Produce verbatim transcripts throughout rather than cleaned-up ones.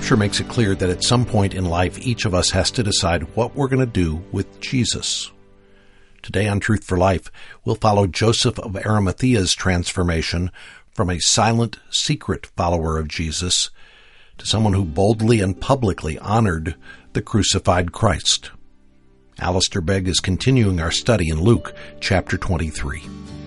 Scripture makes it clear that at some point in life, each of us has to decide what we're going to do with Jesus. Today on Truth for Life, we'll follow Joseph of Arimathea's transformation from a silent, secret follower of Jesus to someone who boldly and publicly honored the crucified Christ. Alistair Begg is continuing our study in Luke chapter twenty-three.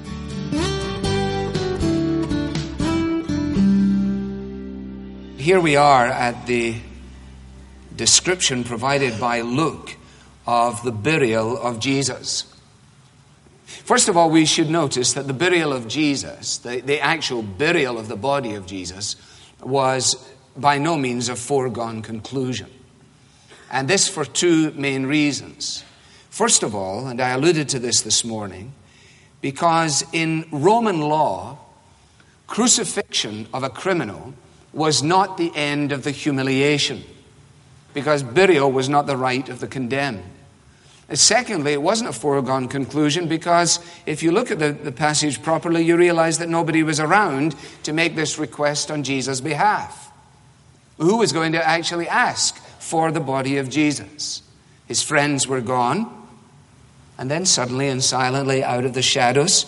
Here we are at the description provided by Luke of the burial of Jesus. First of all, we should notice that the burial of Jesus, the, the actual burial of the body of Jesus, was by no means a foregone conclusion. And this for two main reasons. First of all, and I alluded to this this morning, because in Roman law, crucifixion of a criminal was not the end of the humiliation, because burial was not the right of the condemned. And secondly, it wasn't a foregone conclusion because if you look at the, the passage properly, you realize that nobody was around to make this request on Jesus' behalf. Who was going to actually ask for the body of Jesus? His friends were gone, and then suddenly and silently out of the shadows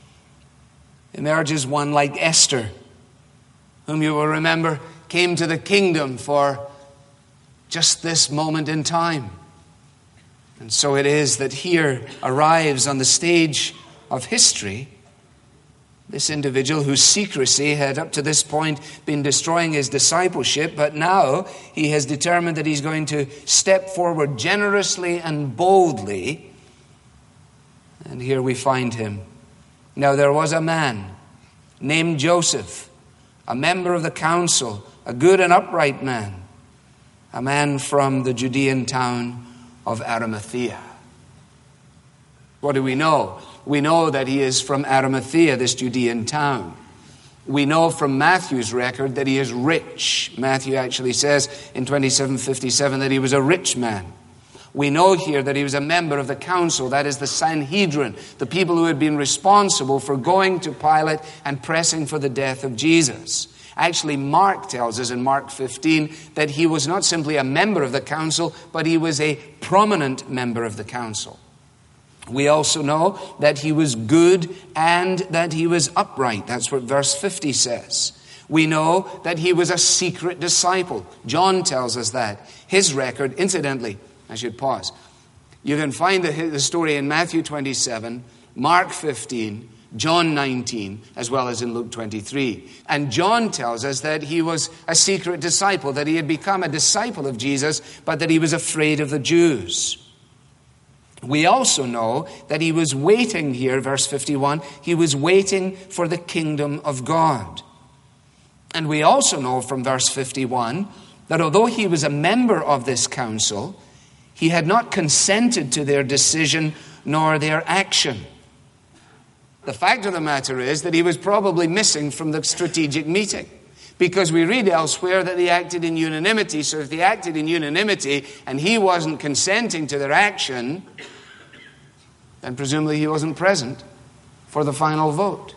emerges one like Esther, whom you will remember came to the kingdom for just this moment in time. And so it is that here arrives on the stage of history this individual whose secrecy had up to this point been destroying his discipleship, but now he has determined that he's going to step forward generously and boldly. And here we find him. Now there was a man named Joseph, a member of the council, a good and upright man, a man from the Judean town of Arimathea. What do we know? We know that he is from Arimathea, this Judean town. We know from Matthew's record that he is rich. Matthew actually says in twenty-seven fifty-seven that he was a rich man. We know here that he was a member of the council, that is the Sanhedrin, the people who had been responsible for going to Pilate and pressing for the death of Jesus. Actually, Mark tells us in Mark fifteen that he was not simply a member of the council, but he was a prominent member of the council. We also know that he was good and that he was upright. That's what verse fifty says. We know that he was a secret disciple. John tells us that. His record, incidentally, I should pause. You can find the, the story in Matthew twenty-seven, Mark fifteen, John nineteen, as well as in Luke twenty-three. And John tells us that he was a secret disciple, that he had become a disciple of Jesus, but that he was afraid of the Jews. We also know that he was waiting here, verse fifty-one, he was waiting for the kingdom of God. And we also know from verse fifty-one that although he was a member of this council, he had not consented to their decision nor their action. The fact of the matter is that he was probably missing from the strategic meeting, because we read elsewhere that they acted in unanimity. So if they acted in unanimity and he wasn't consenting to their action, then presumably he wasn't present for the final vote.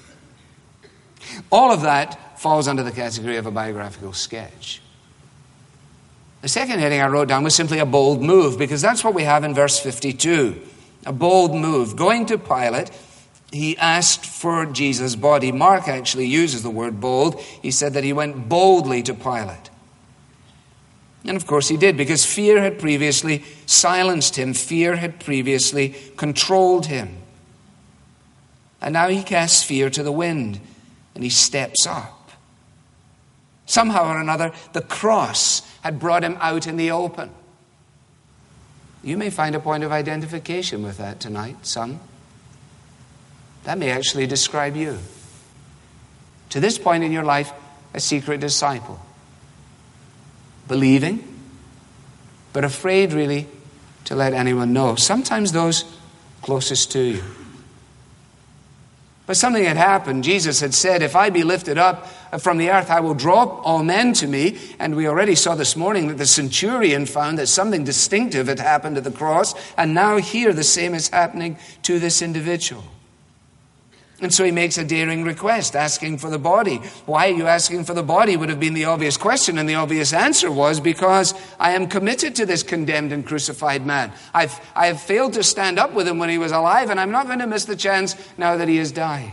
All of that falls under the category of a biographical sketch. The second heading I wrote down was simply a bold move, because that's what we have in verse fifty-two. A bold move. Going to Pilate, he asked for Jesus' body. Mark actually uses the word bold. He said that he went boldly to Pilate. And of course he did, because fear had previously silenced him. Fear had previously controlled him. And now he casts fear to the wind, and he steps up. Somehow or another, the cross had brought him out in the open. You may find a point of identification with that tonight, son. That may actually describe you. To this point in your life, a secret disciple. Believing, but afraid really to let anyone know. Sometimes those closest to you. But something had happened. Jesus had said, if I be lifted up from the earth, I will draw all men to me. And we already saw this morning that the centurion found that something distinctive had happened at the cross. And now here the same is happening to this individual. And so he makes a daring request, asking for the body. Why are you asking for the body would have been the obvious question, and the obvious answer was, because I am committed to this condemned and crucified man. I've, I have failed to stand up with him when he was alive, and I'm not going to miss the chance now that he has died.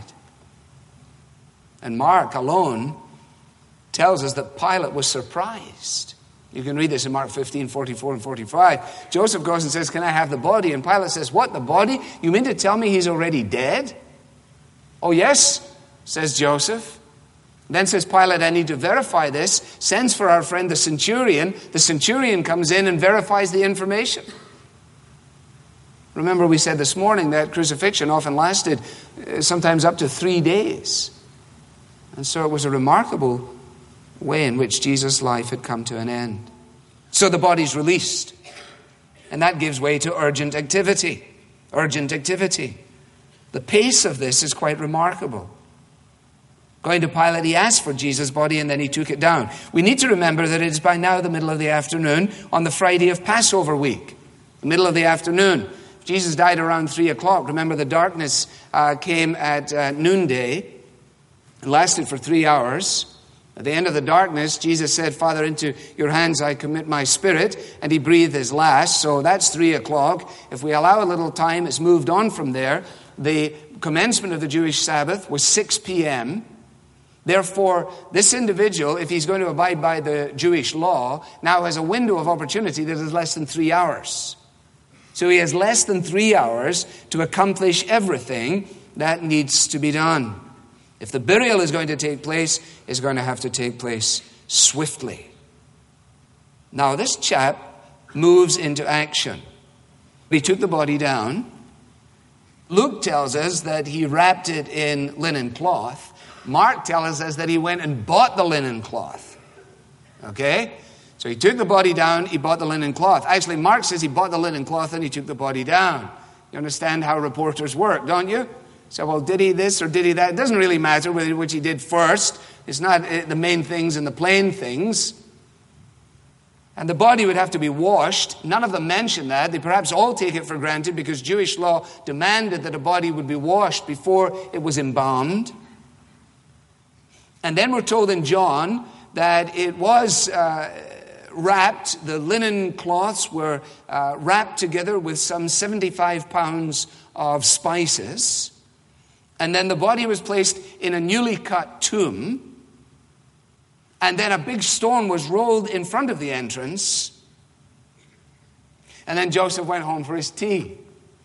And Mark alone tells us that Pilate was surprised. You can read this in Mark fifteen, forty-four and forty-five. Joseph goes and says, "Can I have the body?" And Pilate says, "What, the body? You mean to tell me he's already dead?" "Oh, yes," says Joseph. Then says Pilate, "I need to verify this." Sends for our friend the centurion. The centurion comes in and verifies the information. Remember, we said this morning that crucifixion often lasted uh, sometimes up to three days. And so it was a remarkable way in which Jesus' life had come to an end. So the body's released. And that gives way to urgent activity. Urgent activity. The pace of this is quite remarkable. Going to Pilate, he asked for Jesus' body and then he took it down. We need to remember that it is by now the middle of the afternoon on the Friday of Passover week. The middle of the afternoon. Jesus died around three o'clock. Remember, the darkness uh, came at uh, noonday and lasted for three hours. At the end of the darkness, Jesus said, "Father, into your hands I commit my spirit." And he breathed his last. So that's three o'clock. If we allow a little time, it's moved on from there. The commencement of the Jewish Sabbath was six p.m. Therefore, this individual, if he's going to abide by the Jewish law, now has a window of opportunity that is less than three hours. So he has less than three hours to accomplish everything that needs to be done. If the burial is going to take place, it's going to have to take place swiftly. Now, this chap moves into action. He took the body down. Luke tells us that he wrapped it in linen cloth. Mark tells us that he went and bought the linen cloth. Okay? So he took the body down, he bought the linen cloth. Actually, Mark says he bought the linen cloth and he took the body down. You understand how reporters work, don't you? So, well, did he this or did he that? It doesn't really matter which he did first. It's not the main things and the plain things. And the body would have to be washed. None of them mention that. They perhaps all take it for granted because Jewish law demanded that a body would be washed before it was embalmed. And then we're told in John that it was uh, wrapped, the linen cloths were uh, wrapped together with some seventy-five pounds of spices. And then the body was placed in a newly cut tomb. And then a big stone was rolled in front of the entrance. And then Joseph went home for his tea.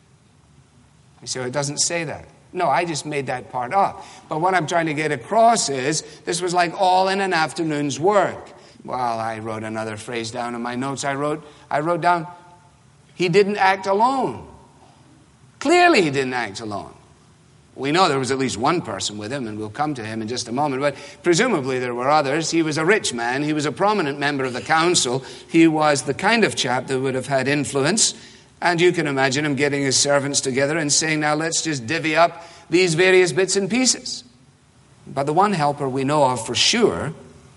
You say, it doesn't say that. No, I just made that part up. But what I'm trying to get across is, this was like all in an afternoon's work. Well, I wrote another phrase down in my notes. I wrote, I wrote down, he didn't act alone. Clearly he didn't act alone. We know there was at least one person with him, and we'll come to him in just a moment, but presumably there were others. He was a rich man. He was a prominent member of the council. He was the kind of chap that would have had influence, and you can imagine him getting his servants together and saying, now let's just divvy up these various bits and pieces. But the one helper we know of for sure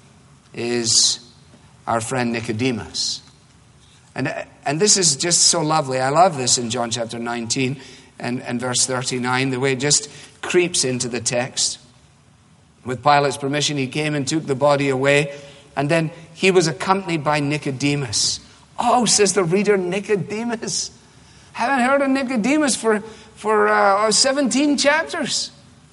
is our friend Nicodemus. And, and this is just so lovely. I love this in John chapter nineteen. And, and verse thirty-nine, the way it just creeps into the text. With Pilate's permission, he came and took the body away. And then he was accompanied by Nicodemus. Oh, says the reader, Nicodemus. Haven't heard of Nicodemus for, for uh, seventeen chapters.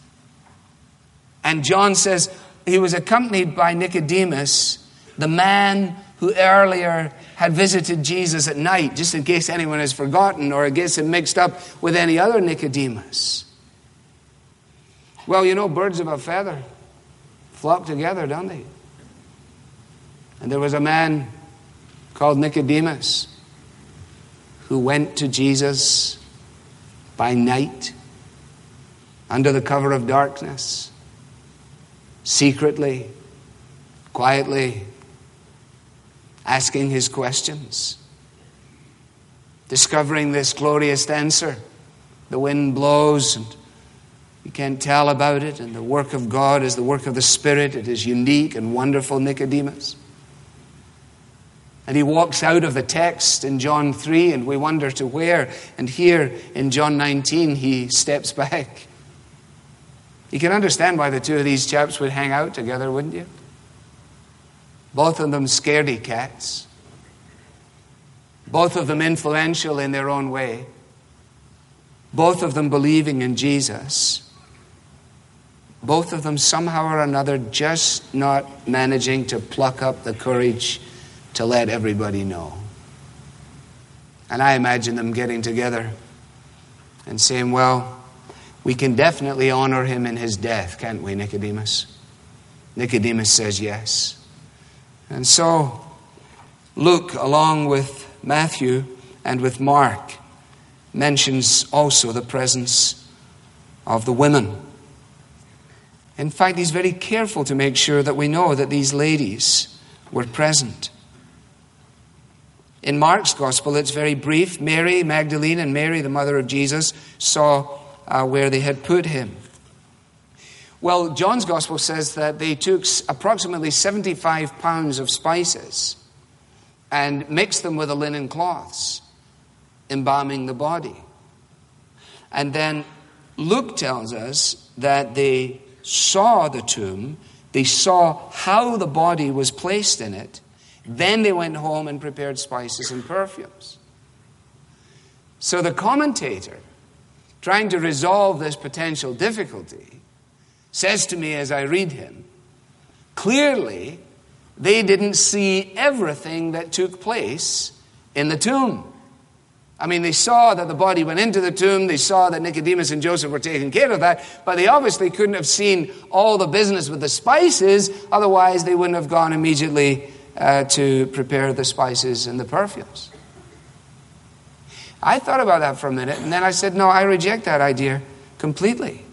And John says he was accompanied by Nicodemus, the man who earlier had visited Jesus at night, just in case anyone has forgotten or gets him mixed up with any other Nicodemus. Well, you know, birds of a feather flock together, don't they? And there was a man called Nicodemus who went to Jesus by night, under the cover of darkness, secretly, quietly, asking his questions, discovering this glorious answer. The wind blows and you can't tell about it, and the work of God is the work of the Spirit. It is unique and wonderful, Nicodemus. And he walks out of the text in John three, and we wonder to where. And here in John nineteen, he steps back. You can understand why the two of these chaps would hang out together, wouldn't you? Both of them scaredy cats. Both of them influential in their own way. Both of them believing in Jesus. Both of them somehow or another just not managing to pluck up the courage to let everybody know. And I imagine them getting together and saying, well, we can definitely honor him in his death, can't we, Nicodemus? Nicodemus says yes. And so Luke, along with Matthew and with Mark, mentions also the presence of the women. In fact, he's very careful to make sure that we know that these ladies were present. In Mark's gospel, it's very brief. Mary Magdalene and Mary, the mother of Jesus, saw uh, where they had put him. Well, John's gospel says that they took approximately seventy-five pounds of spices and mixed them with the linen cloths, embalming the body. And then Luke tells us that they saw the tomb, they saw how the body was placed in it, then they went home and prepared spices and perfumes. So the commentator, trying to resolve this potential difficulty, says to me as I read him, clearly they didn't see everything that took place in the tomb. I mean, they saw that the body went into the tomb, they saw that Nicodemus and Joseph were taking care of that, but they obviously couldn't have seen all the business with the spices, otherwise they wouldn't have gone immediately uh, to prepare the spices and the perfumes. I thought about that for a minute, and then I said, no, I reject that idea completely.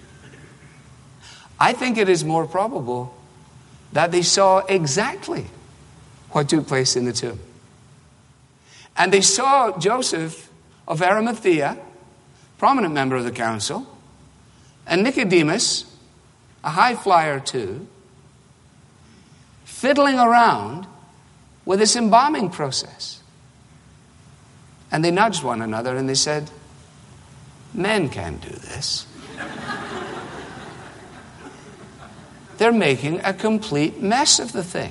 I think it is more probable that they saw exactly what took place in the tomb. And they saw Joseph of Arimathea, prominent member of the council, and Nicodemus, a high flyer too, fiddling around with this embalming process. And they nudged one another and they said, men can't do this. They're making a complete mess of the thing.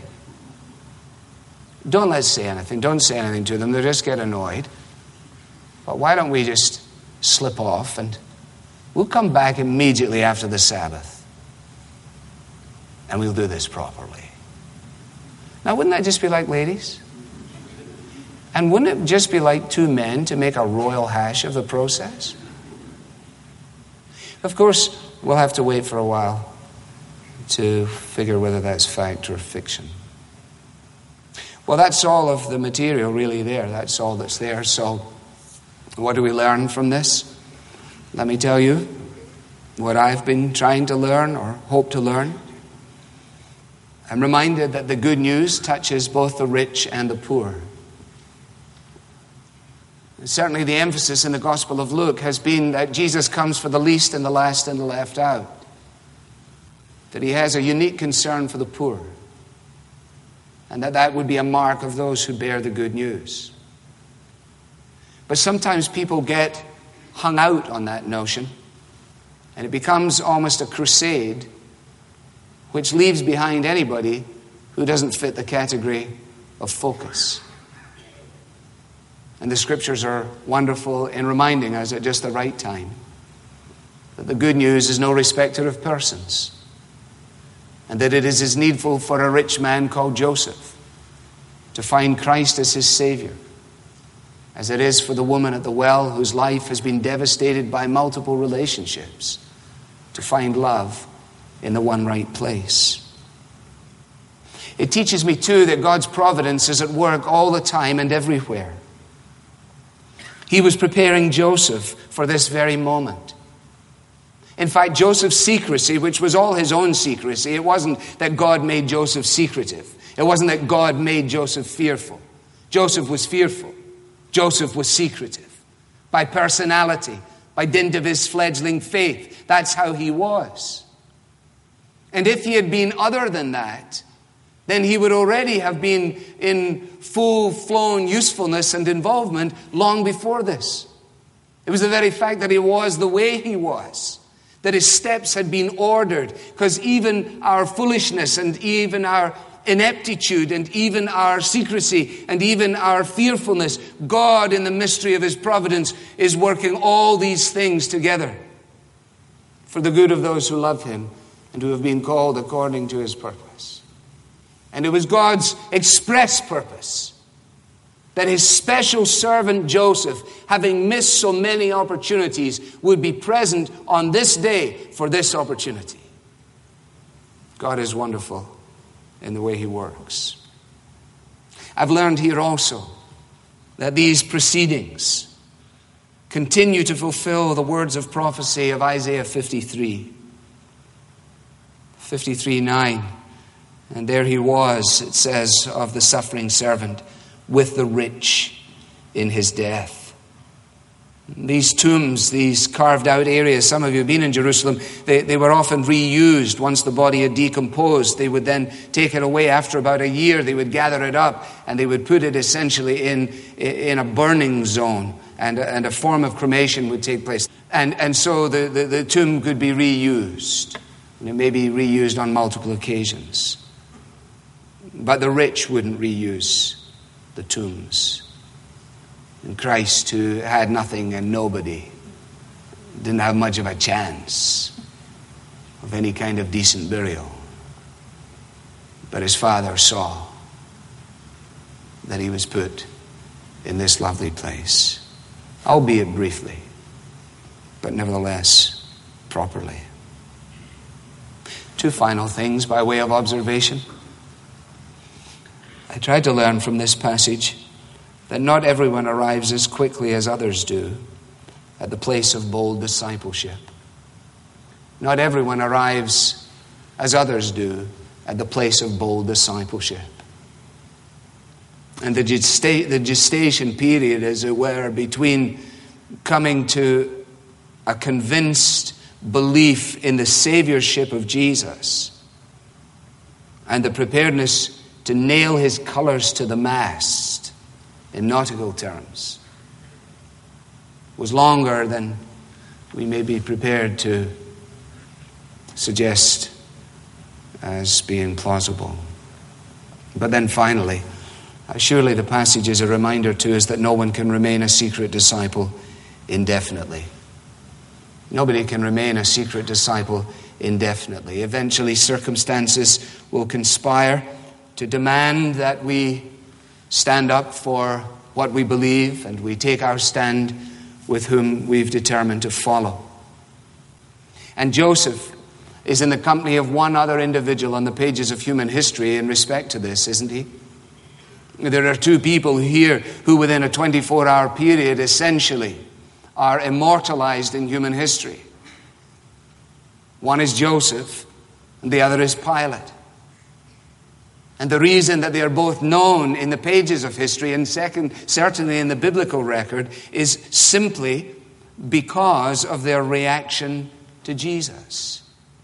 Don't let's say anything. Don't say anything to them. They'll just get annoyed. But why don't we just slip off and we'll come back immediately after the Sabbath. And we'll do this properly. Now, wouldn't that just be like ladies? And wouldn't it just be like two men to make a royal hash of the process? Of course, we'll have to wait for a while to figure whether that's fact or fiction. Well, that's all of the material really there. That's all that's there. So what do we learn from this? Let me tell you what I've been trying to learn or hope to learn. I'm reminded that the good news touches both the rich and the poor. And certainly the emphasis in the Gospel of Luke has been that Jesus comes for the least and the last and the left out. That he has a unique concern for the poor. And that that would be a mark of those who bear the good news. But sometimes people get hung out on that notion, and it becomes almost a crusade which leaves behind anybody who doesn't fit the category of focus. And the scriptures are wonderful in reminding us at just the right time that the good news is no respecter of persons, and that it is as needful for a rich man called Joseph to find Christ as his Savior as it is for the woman at the well whose life has been devastated by multiple relationships to find love in the one right place. It teaches me too that God's providence is at work all the time and everywhere. He was preparing Joseph for this very moment. In fact, Joseph's secrecy, which was all his own secrecy, it wasn't that God made Joseph secretive. It wasn't that God made Joseph fearful. Joseph was fearful. Joseph was secretive. By personality, by dint of his fledgling faith. That's how he was. And if he had been other than that, then he would already have been in full-flown usefulness and involvement long before this. It was the very fact that he was the way he was that his steps had been ordered, because even our foolishness and even our ineptitude and even our secrecy and even our fearfulness, God in the mystery of his providence is working all these things together for the good of those who love him and who have been called according to his purpose. And it was God's express purpose that his special servant Joseph, having missed so many opportunities, would be present on this day for this opportunity. God is wonderful in the way he works. I've learned here also that these proceedings continue to fulfill the words of prophecy of Isaiah fifty-three. fifty-three nine. And there he was, it says, of the suffering servant with the rich in his death. These tombs, these carved out areas, some of you have been in Jerusalem, they, they were often reused. Once the body had decomposed, they would then take it away. After about a year, they would gather it up and they would put it essentially in, in a burning zone, and, and a form of cremation would take place. And, and so the, the, the tomb could be reused. And it may be reused on multiple occasions. But the rich wouldn't reuse the tombs. And Christ, who had nothing and nobody, didn't have much of a chance of any kind of decent burial. But his Father saw that he was put in this lovely place, albeit briefly, but nevertheless properly. Two final things by way of observation. I tried to learn from this passage that not everyone arrives as quickly as others do at the place of bold discipleship. Not everyone arrives as others do at the place of bold discipleship. And the, gesta- the gestation period, as it were, between coming to a convinced belief in the saviorship of Jesus and the preparedness to nail his colors to the mast, in nautical terms, was longer than we may be prepared to suggest as being plausible. But then finally, surely the passage is a reminder to us that no one can remain a secret disciple indefinitely. Nobody can remain a secret disciple indefinitely. Eventually, circumstances will conspire to demand that we stand up for what we believe, and we take our stand with whom we've determined to follow. And Joseph is in the company of one other individual on the pages of human history in respect to this, isn't he? There are two people here who within a twenty-four hour period essentially are immortalized in human history. One is Joseph and the other is Pilate. And the reason that they are both known in the pages of history, and second, certainly in the biblical record, is simply because of their reaction to Jesus.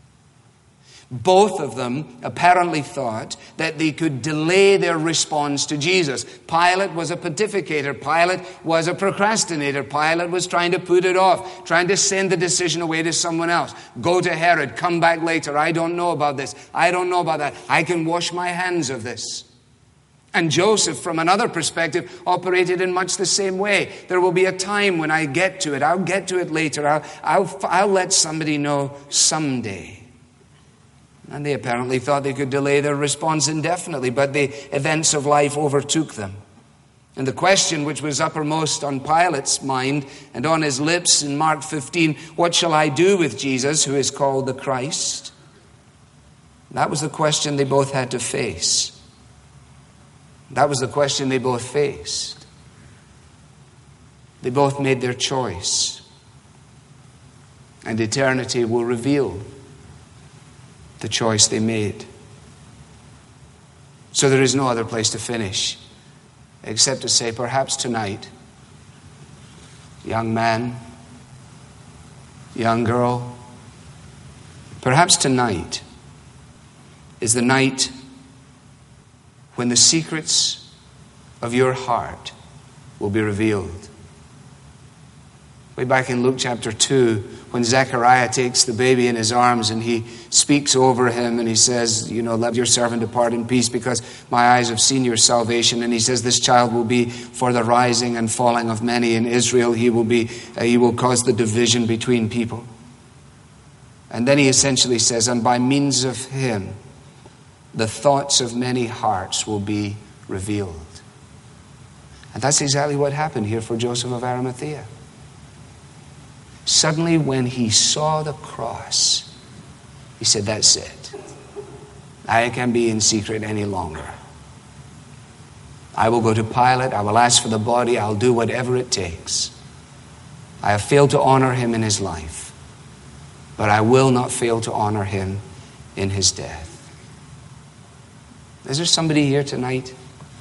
Both of them apparently thought that they could delay their response to Jesus. Pilate was a pontificator. Pilate was a procrastinator. Pilate was trying to put it off, trying to send the decision away to someone else. Go to Herod, come back later. I don't know about this. I don't know about that. I can wash my hands of this. And Joseph, from another perspective, operated in much the same way. There will be a time when I get to it. I'll get to it later. I'll, I'll, I'll let somebody know someday. And they apparently thought they could delay their response indefinitely, but the events of life overtook them. And the question which was uppermost on Pilate's mind and on his lips in Mark fifteen, what shall I do with Jesus who is called the Christ? That was the question they both had to face. That was the question they both faced. They both made their choice. And eternity will reveal the choice they made. So there is no other place to finish except to say, perhaps tonight, young man, young girl, perhaps tonight is the night when the secrets of your heart will be revealed. Way back in Luke chapter two, when Zechariah takes the baby in his arms and he speaks over him and he says, you know, let your servant depart in peace because my eyes have seen your salvation. And he says this child will be for the rising and falling of many in Israel. He will be, uh, he will cause the division between people. And then he essentially says, and by means of him, the thoughts of many hearts will be revealed. And that's exactly what happened here for Joseph of Arimathea. Suddenly, when he saw the cross, he said, that's it. I can't be in secret any longer. I will go to Pilate. I will ask for the body. I'll do whatever it takes. I have failed to honor him in his life, but I will not fail to honor him in his death. Is there somebody here tonight?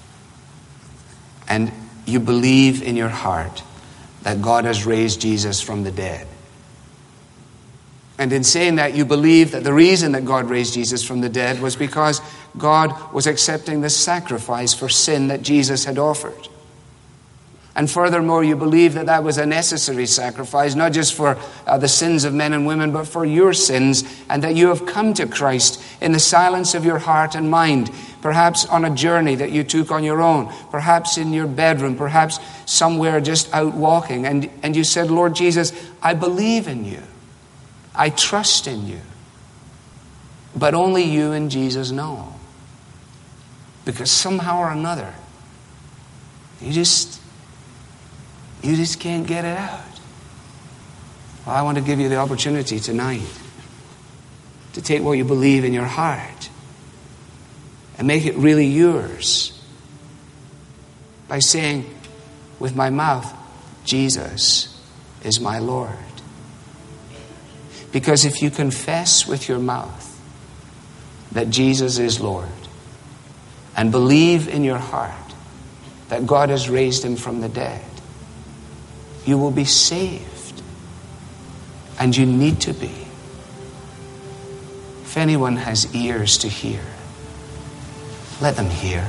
And you believe in your heart that God has raised Jesus from the dead. And in saying that, you believe that the reason that God raised Jesus from the dead was because God was accepting the sacrifice for sin that Jesus had offered. And furthermore, you believe that that was a necessary sacrifice, not just for uh, the sins of men and women, but for your sins, and that you have come to Christ in the silence of your heart and mind, perhaps on a journey that you took on your own, perhaps in your bedroom, perhaps somewhere just out walking, and, and you said, Lord Jesus, I believe in you. I trust in you. But only you and Jesus know. Because somehow or another, you just... You just can't get it out. Well, I want to give you the opportunity tonight to take what you believe in your heart and make it really yours by saying with my mouth, Jesus is my Lord. Because if you confess with your mouth that Jesus is Lord and believe in your heart that God has raised him from the dead, you will be saved. And you need to be. If anyone has ears to hear, let them hear.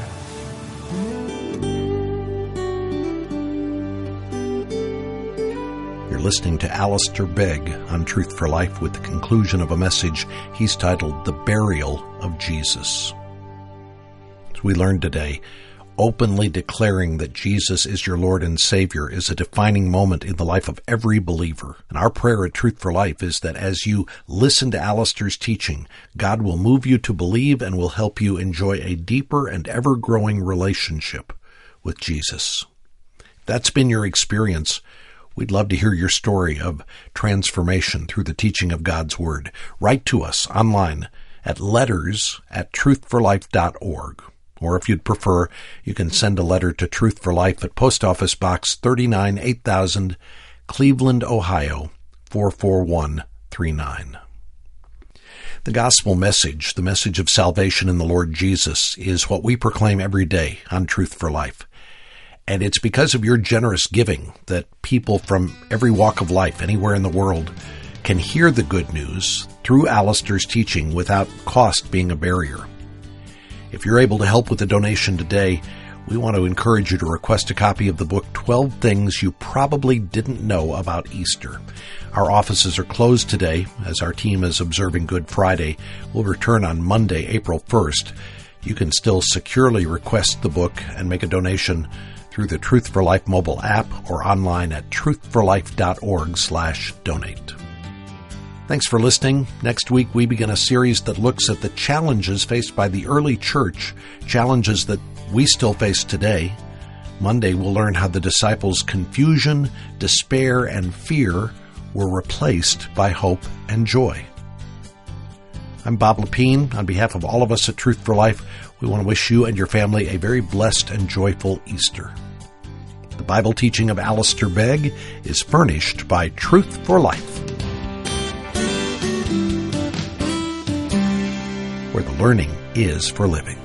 You're listening to Alistair Begg on Truth for Life with the conclusion of a message he's titled The Burial of Jesus. As we learned today, openly declaring that Jesus is your Lord and Savior is a defining moment in the life of every believer. And our prayer at Truth for Life is that as you listen to Alistair's teaching, God will move you to believe and will help you enjoy a deeper and ever-growing relationship with Jesus. If that's been your experience, we'd love to hear your story of transformation through the teaching of God's Word. Write to us online at letters at truth for life dot org. Or if you'd prefer, you can send a letter to Truth for Life at Post Office Box thirty-nine, eight thousand, Cleveland, Ohio, four four one three nine. The gospel message, the message of salvation in the Lord Jesus, is what we proclaim every day on Truth for Life. And it's because of your generous giving that people from every walk of life, anywhere in the world, can hear the good news through Alistair's teaching without cost being a barrier. If you're able to help with a donation today, we want to encourage you to request a copy of the book, twelve Things You Probably Didn't Know About Easter. Our offices are closed today as our team is observing Good Friday. We'll return on Monday, April first. You can still securely request the book and make a donation through the Truth for Life mobile app or online at truth for life dot org slash donate. Thanks for listening. Next week, we begin a series that looks at the challenges faced by the early church, challenges that we still face today. Monday, we'll learn how the disciples' confusion, despair, and fear were replaced by hope and joy. I'm Bob Lepine. On behalf of all of us at Truth for Life, we want to wish you and your family a very blessed and joyful Easter. The Bible teaching of Alistair Begg is furnished by Truth for Life, where the learning is for living.